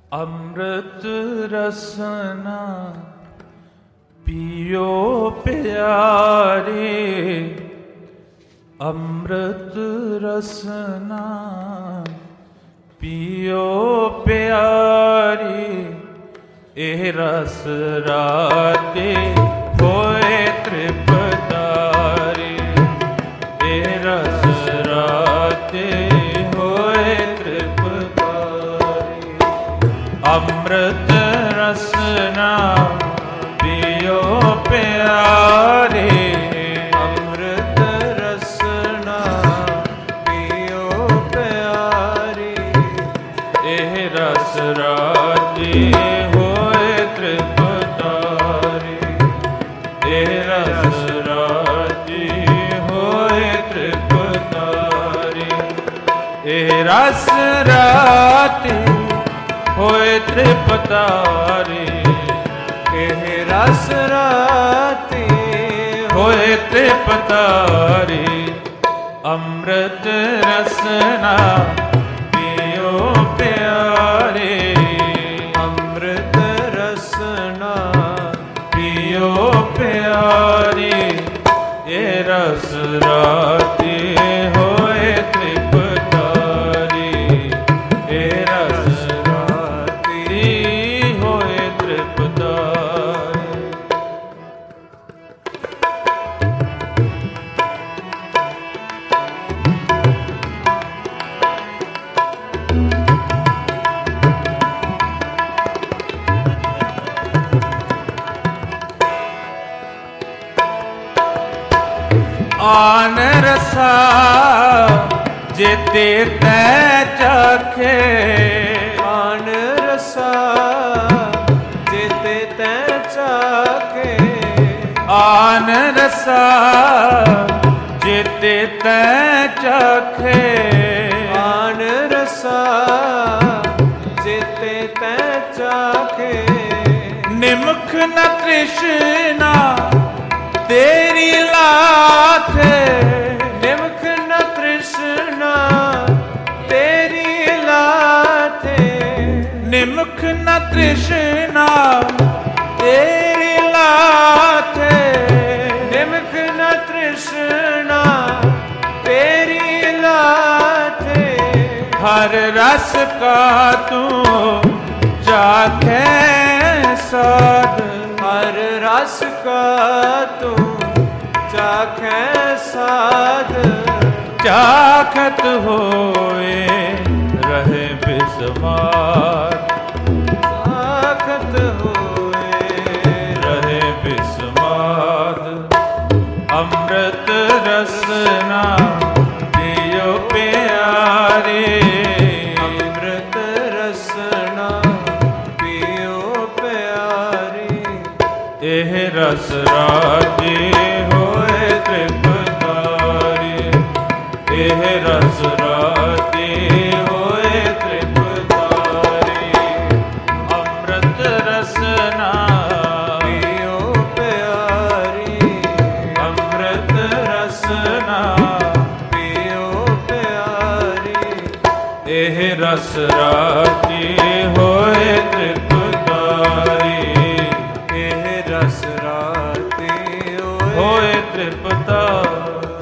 ਅੰਮ੍ਰਿਤ ਰਸਨਾ ਪੀਓ ਪਿਆਰੇ, ਅੰਮ੍ਰਿਤ ਰਸਨਾ ਪੀਓ ਪਿਆਰੇ। ਇਹ ਰਸ ਰਾਤੇ ਹੋਏ ਤ੍ਰਿਪਤਾਰੇ, ਇਹ ਰਸ ਰਾਤੇ ਹੋਏ ਤ੍ਰਿਪਤਾਰੇ। ਅੰਮ੍ਰਿਤ ਰਸਨਾ ਪੀਓ ਪਿਆਰੇ, ਅੰਮ੍ਰਿਤ ਰਸਨਾ ਪੀਓ ਪਿਆਰੇ। ਇਹ ਰਸ ਰਾਤੇ ਹੋਏ ਤ੍ਰਿਪਤਾਰੇ, ਇਹ ਰਸ ਰਾਤੇ ਹੋਏ ਤ੍ਰਿਪਤਾਰੇ। ਇਹ ਰਸ ਰਾਤੇ ਹੋਏ ਤ੍ਰਿਪਤਾਰੇ, ਇਹ ਰਸ ਰਾਤੇ ਹੋਏ ਤ੍ਰਿਪਤਾਰੇ। ਅੰਮ੍ਰਿਤ ਰਸਨਾ ਪੀਓ ਪਿਆਰੇ, ਅੰਮ੍ਰਿਤ ਰਸਨਾ ਪੀਓ ਪਿਆਰੇ। ਇਹ ਰਸ ਰਾਤੇ ਹੋਏ ਤ੍ਰਿਪਤਾਰੇ, ਇਹ ਰਸ ਰਾਤੇ ਹੋਏ ਤ੍ਰਿਪਤਾਰੇ। ਆਨ ਰਸਾ ਜੇਤੇ ਤੈ ਚਾਖੇ, ਆਨ ਰਸਾ ਜੇਤੇ ਤੈ ਚਾਖੇ। ਆਨ ਰਸਾ ਜੇਤੇ ਤੈ ਚਾਖੇ, ਆਨ ਰਸਾ ਜੇਤੇ ਤੈ ਚਾਖੇ। ਨਿਮਖ ਨ ਤ੍ਰਿਸ਼ਨਾ ਤੇਰੀ ਲਾਥੇ, ਨਿਮਖ ਨ ਤ੍ਰਿਸ਼ਨਾ ਤੇਰੀ ਲਾਥੇ। ਨਿਮਖ ਨ ਤ੍ਰਿਸ਼ਨਾ ਤੇਰੀ ਲਾਥੇ, ਨਿਮਖ ਨ ਤ੍ਰਿਸ਼ਨਾ ਤੇਰੀ ਲਾਥੇ। ਹਰ ਰਸ ਕਾ ਤੂੰ ਚਾਖੇ ਸਾਧ, ਹਰ ਰਸ ਕਾ ਤੂੰ ਚਾਖੈ ਸਾਧ। ਚਾਖਤ ਹੋਏ ਰਹੇ ਬਿਸਮਾਰ, ਚਾਖਤ ਹੋਏ ਰਹੇ ਬਿਸਮਾਦ। ਅੰਮ੍ਰਿਤ ਰਸਨਾ ਪੀਓ ਪਿਆਰੇ, ਅੰਮ੍ਰਿਤ ਰਸਨਾ ਪੀਓ ਪਿਆਰੇ। ਇਹ ਰਸ ਰਾਤੇ ਹੋਏ ਤ੍ਰਿਪਤਾਰੇ, ਇਹ ਰਸ ਰਾਤੇ ਹੋਏ ਤ੍ਰਿਪਤਾਰੇ। ਅੰਮ੍ਰਿਤ ਰਸਨਾ ਪੀਓ ਪਿਆਰੀ, ਅੰਮ੍ਰਿਤ ਰਸਨਾ ਪੀਓ ਪਿਆਰੀ। ਇਹ ਰਸ ਰਾਤੇ ਹੋਏ ਤ੍ਰਿਪਤਾਰੇ, ਇਹ ਰਸ ਰਾਤੇ ਹੋਏ ਤ੍ਰਿਪਤਾਰੇ।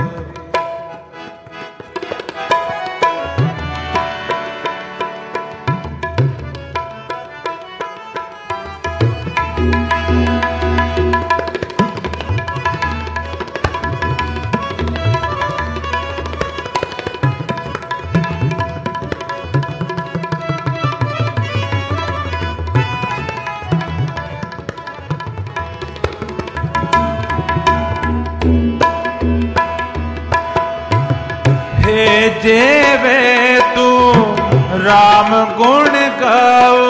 ਜੇਵੇ ਤੂੰ ਰਾਮ ਗੁਣ ਗਾਓ,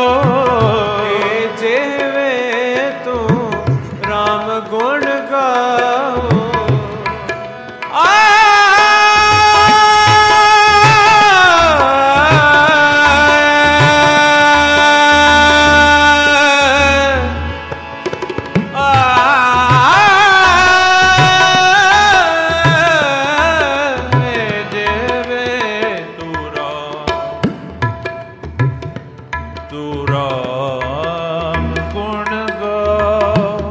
ਜੇਵੇ ਤੂੰ ਰਾਮ ਗੁਣ ਗਾਓ। राम गुण गाओ,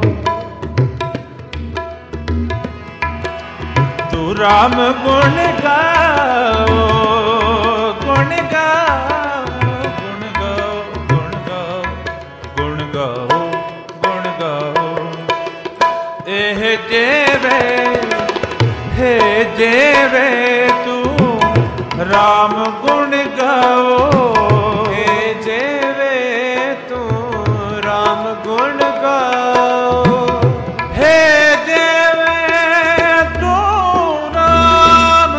तू राम गुण गाओ, गुण गाओ, गुण गाओ, गुण गाओ, गुण गाओ, गुण गाओ। एह जेवे हे जेवे तू राम गुण गाओ, हे जेवे तू राम गुण गाओ, हे जेवे तू राम,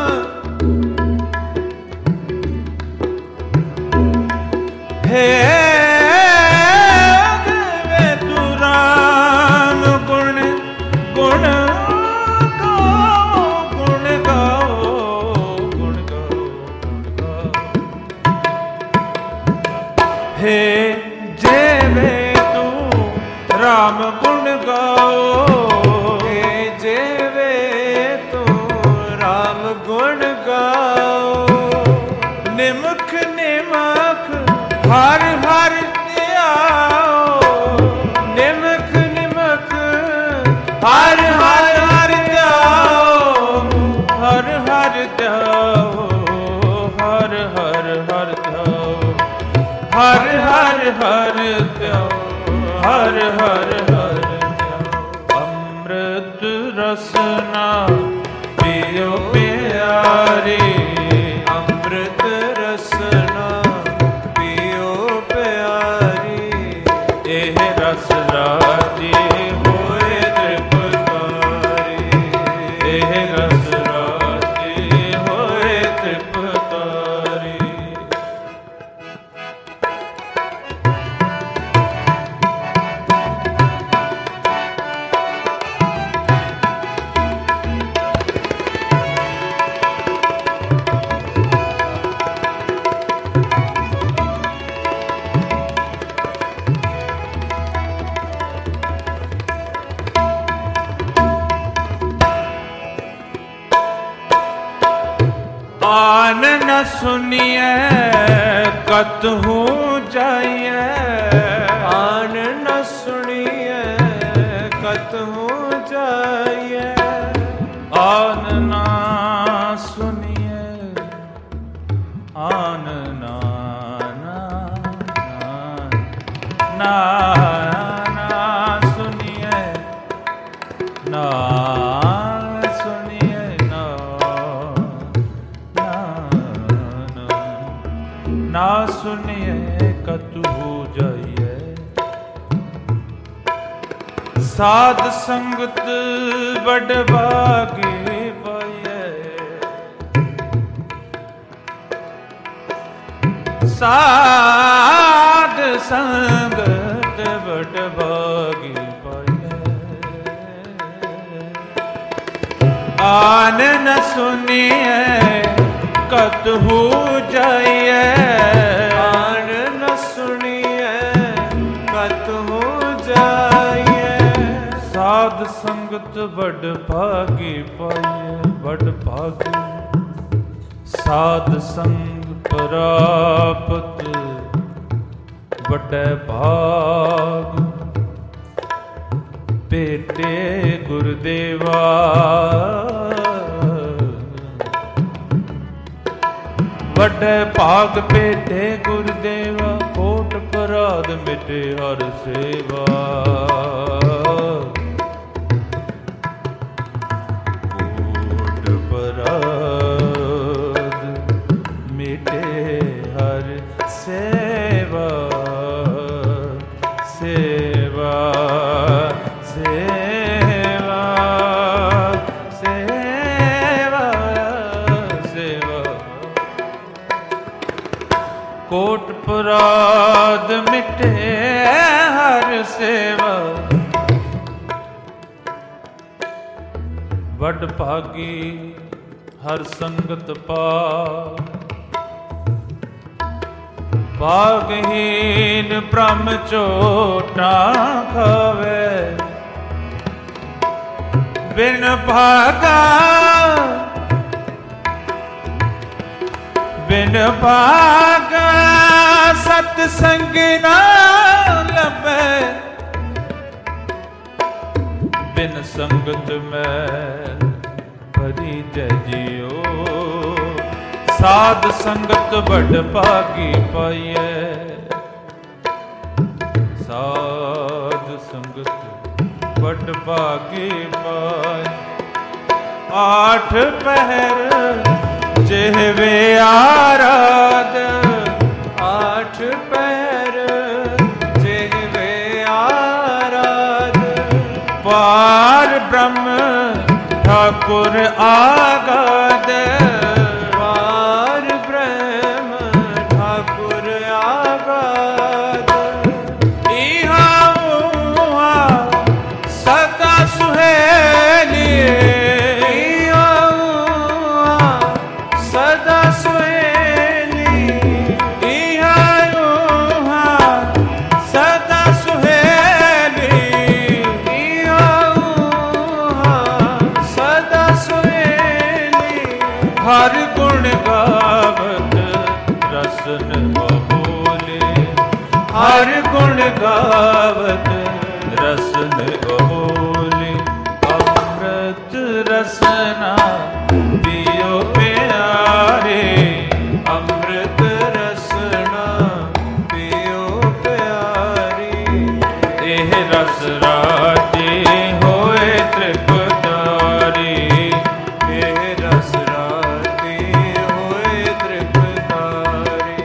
हे जेवे तू राम गुण गुण गाओ, गुण गाओ, गुण गाओ, गुण गाओ। हे जेवे तू राम गुण गाओ, हे जेवे तू राम गुण गाओ, निमख निमख हर हर ध्याओ, निमख निमख हर हर हर ध्याओ, हर हर ध्याओ, हर हर हर ध्याओ, हर हर हर ध्याओ, हर हर हर ध्याओ। अमृत रसना पियो प्यारे, अमृत रसना पियो प्यारी, एह रस राजी होए तृप्तारी, एह रस राजी होए तृप्तारी। आन न सुनिए कतहु जाइए, आन न सुनिए कतहु जाइए, आन ना सुनिए, आन ना ना ना ना सुनिए, ना सुनिए, ना ना सुनिए कतहु जाइए। साध संगत बड़ भागे पाइए, साध संगत बड़ भागे पाइए। आन न सुनिए कतहु जाइए, आन न सुनिए कतहु जाइए, साध संगत बड़ भागी पाइए, बड़ भागी साध संग प्राप्त बड़े भाग। बेटे गुरुदेवा बड़े भाग बेटे गुरुदेवा, कोट पराध मिटे हर सेवा। कोट पराध मिटे हर सेवा, सेवा सेवा सेवा सेवा। कोट पराध मिटे हर सेवा, बड़ भागी हर संगत पाव। भागहीन ब्रह्म चोटा खावे, बिन भागा ਬਿਨ ਭਾਗ ਸਤ ਸੰਗ ਨਾ ਲੱਭੈ, ਬਿਨ ਸੰਗਤ ਮੈਲ ਭਰੀ ਜੈ ਜੀਓ, ਸਾਧ ਸੰਗਤ ਬੜ ਭਾਗੀ ਪਾਈਐ, ਸਾਧ ਸੰਗਤ ਬੜ ਭਾਗੀ ਪਾਈਐ। ਆਠ ਪਹਿਰ ਜਿਹਵੇ ਆਰਾਧ, ਆਠ ਪਹਿਰ ਜਿਹਵੇ ਆਰਾਧ, ਪਾਰ ਬ੍ਰਹਮ ਠਾਕੁਰ ਆਗਾਦ, ਪਾਰ ਬ੍ਰਹਮ ਠਾਕੁਰ ਆਗਾਦ। ਇਹਾਂ ਉਹਾਂ ਸਦਾ ਸੁਹੇਲੀ, ਸਦਾ ਸੁਹੇਲੀ, ਇਹਾਂ ਉਹਾਂ ਸਦਾ ਸੁਹੇਲੀ, ਇਹਾਂ ਉਹਾਂ ਸਦਾ ਸੁਹੇਲੀ। ਹਰ ਗੁਣ ਗਾਵਤ ਰਸਨ ਬਹੋਲੇ, ਹਰ ਗੁਣ ਗਾਵਤ ਰਸਨ ਬਹੋਲੇ। ਅੰਮ੍ਰਿਤ ਰਸਨਾ ਪੀਓ ਪਿਆਰੇ, ਅੰਮ੍ਰਿਤ ਰਸਨਾ ਪੀਓ ਪਿਆਰੀ। ਇਹ ਰਸ ਰਾਜੇ ਹੋਏ ਤ੍ਰਿਪਤਾਰੀ, ਇਹ ਰਸ ਰਾਤੀ ਹੋਏ ਤ੍ਰਿਪਤਾਰੀ।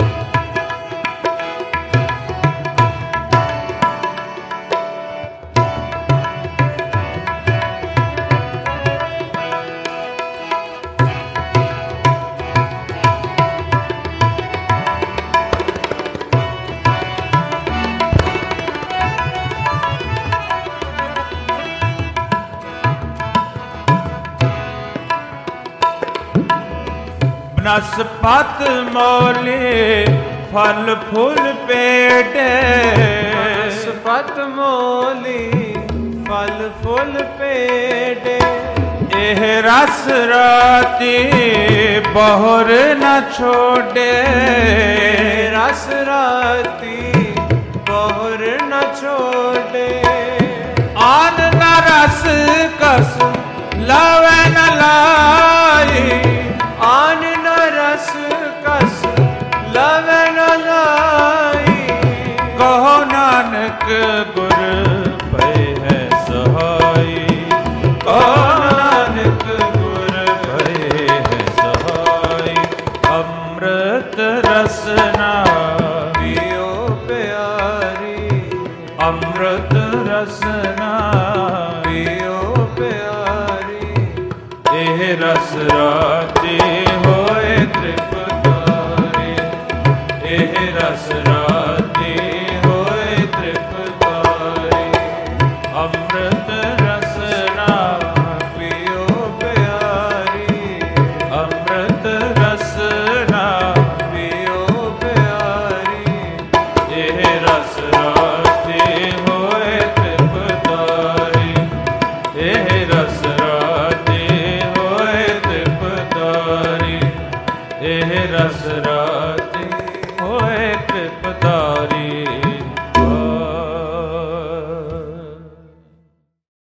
ਬਨਸਪਤ ਮੌਲੇ ਫਲ ਫੁੱਲ ਪੇਟੇ, ਬਨਸਪਤ ਮੋਲੀ ਫਲ ਫੁੱਲ ਪੇਟੇ। ਇਹ ਰਸ ਰਾਤੀ ਬਹੁਰ ਨ ਛੋੜੇ, ਰਸ ਰਾਤੀ ਬਹੁਰ ਨ ਛੋੜੇ। ਆਨ ਨ ਰਸ ਕਸ ਲਾਵੇ ਨ ਲਾਈ, ਆਨ ਨ ਰਸ ਕਸ ਲਵੈ ਨ ਲਾਈ। ਕਹੋ ਨਾਨਕ ਗੁਰ ਪਏ ਹੈ ਸਹਾਈ, ਕਹੋ ਨਾਨਕ ਗੁਰ ਪਏ ਹੈ ਸਹਾਈ। ਅੰਮ੍ਰਿਤ ਰਸਨਾ ਪੀਓ ਪਿਆਰੀ, ਅੰਮ੍ਰਿਤ ਰਸਨਾ ਪੀਓ ਪਿਆਰੀ। ਇਹ ਰਸ ਰਾਤੇ ਹੋਏ ਤ੍ਰਿਪਤਾਰੀ, ਇਹ ਰਸ ਰਾਤੇ ਹੋਏ ਤ੍ਰਿਪਤਾਰੀ। ਅੰਮ੍ਰਿਤ ਰਸਨਾ ਪੀਓ ਪਿਆਰੀ, ਅੰਮ੍ਰਿਤ ਰਸਨਾ ਪੀਓ ਪਿਆਰੀ। ਇਹ ਰਸ ਰਾਤੇ ਹੋਏ ਤ੍ਰਿਪਤਾਰੀ, ਇਹ ਰਸ ਰਾਤੇ ਹੋਏ ਤ੍ਰਿਪਤਾਰੀ। ਇਹ ਰਸ